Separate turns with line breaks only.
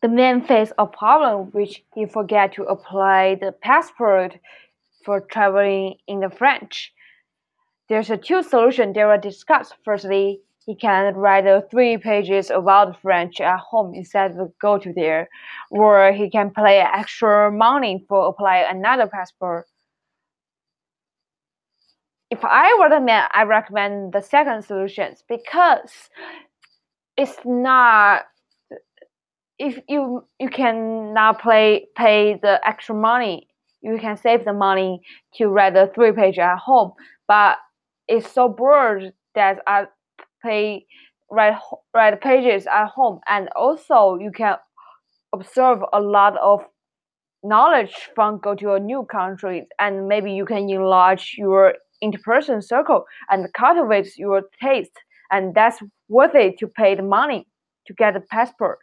The man faced a problem which he forgot to apply the passport for traveling in the French. There's a two solutions they were discussed. Firstly, he can write 3 pages about French at home instead of go to there, or he can pay extra money for apply another passport. If I were the man, I recommend the second solution because it's not if you cannot pay the extra money, you can save the money to write the 3 page at home. But it's so bored that I pay write pages at home, and also you can observe a lot of knowledge from go to a new country, and maybe you can enlarge your interperson circle and cultivate your taste, and that's worth it to pay the money to get a passport.